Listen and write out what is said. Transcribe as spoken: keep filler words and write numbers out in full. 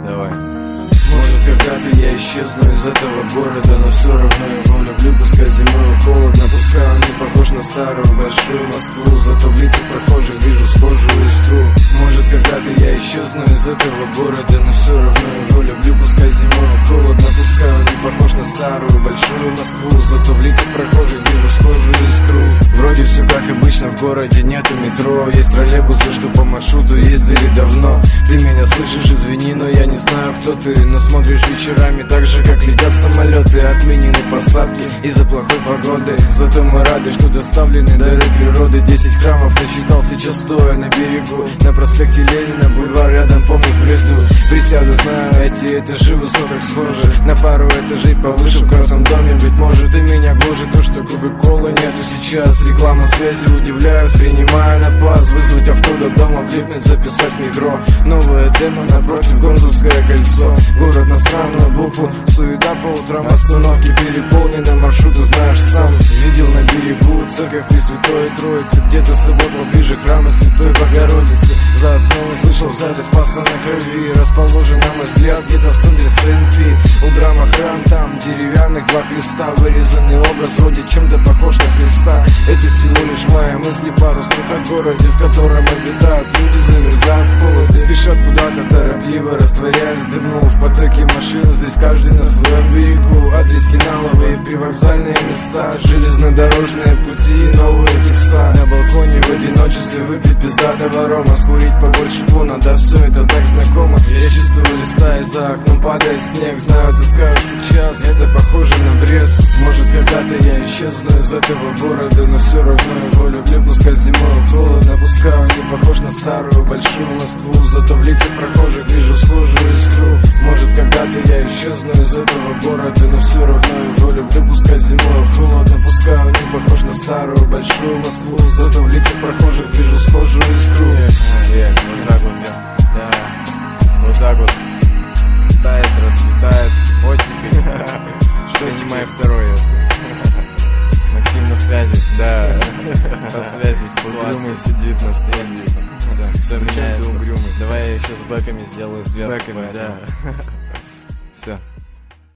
Давай. Может, когда-то я исчезну из этого города, но все равно его люблю. Пускай зимой холодно, пускай он не похож на старую большую Москву, зато в лицах прохожих вижу схожую искру. Может, когда-то я исчезну из этого города, но все равно его люблю. Пускай зимой холодно, пускай он не похож на старую большую Москву, зато в лицах прохожих вижу схожую искру. Вроде все как обычно, в городе нету метро, есть троллейбусы, что по маршруту ездили давно. Ты меня слышишь, извини, но я не знаю, кто ты, но смотришь вечерами так же, как летят самолеты. Отменены посадки из-за плохой погоды, зато мы рады, что доставлены дары природы. Десять храмов насчитал сейчас стоя на берегу, на проспекте Ленина, бульвар рядом, помню в бреду. Присяду, знаю, эти этажи высоток схожи, на пару этажей повыше в Красном доме. Быть может, и меня гложет то, что кока-колы нету сейчас. Реклама связи, удивляюсь, принимая на пас. Вызвать авто до дома, влипнуть, записать метро. Новая демо напротив, Гомельское кольцо. Город на странную букву, суета по утрам, остановки переполнены, маршруты знаешь сам. Видел на берегу церковь Пресвятой Троицы, где-то с собой поближе храмы Святой Богородицы. За основу слышал в зале Спаса на Крови, расположен, на мой взгляд, где-то в центре СНП. У драма храм, там деревянных два креста, вырезанный образ вроде чем-то похож на Христа. Это всего лишь мои мысли, пару строк о городе, в котором обитают люди, замерзают в холоде, спешат куда-то торопливо, растворяясь дыму в потоке машин. Здесь каждый на своем берегу, адрес Яналовые, привокзальные места, железнодорожные пути, новые текста. На балконе в одиночестве выпить пиздатого рома, скурить побольше пона, да все это так знакомо. Я чувствую, листая за окном падает снег, знаю, ты скажешь сейчас, это похоже на бред. Может, когда-то я исчезну из этого города, но все равно его люблю. Пускай зимой холодно, пускай он не похож на старую большую Москву, зато в лицах прохожих вижу схожую искру. Может, когда-то я исчезну из этого города, но все равно его люблю. Пускай зимой холодно, пускай он не похож на старую большую Москву, зато в лицах прохожих вижу схожую искру. Yeah, yeah, вот так вот, я, да, вот так вот тает, расцветает оттепель. Что не мое второе? Максим на связи. Да, на связи. Угрюмый сидит на стенде. Все, все меняется. Давай я еще с бэками сделаю сверху. С бэками, да. Все.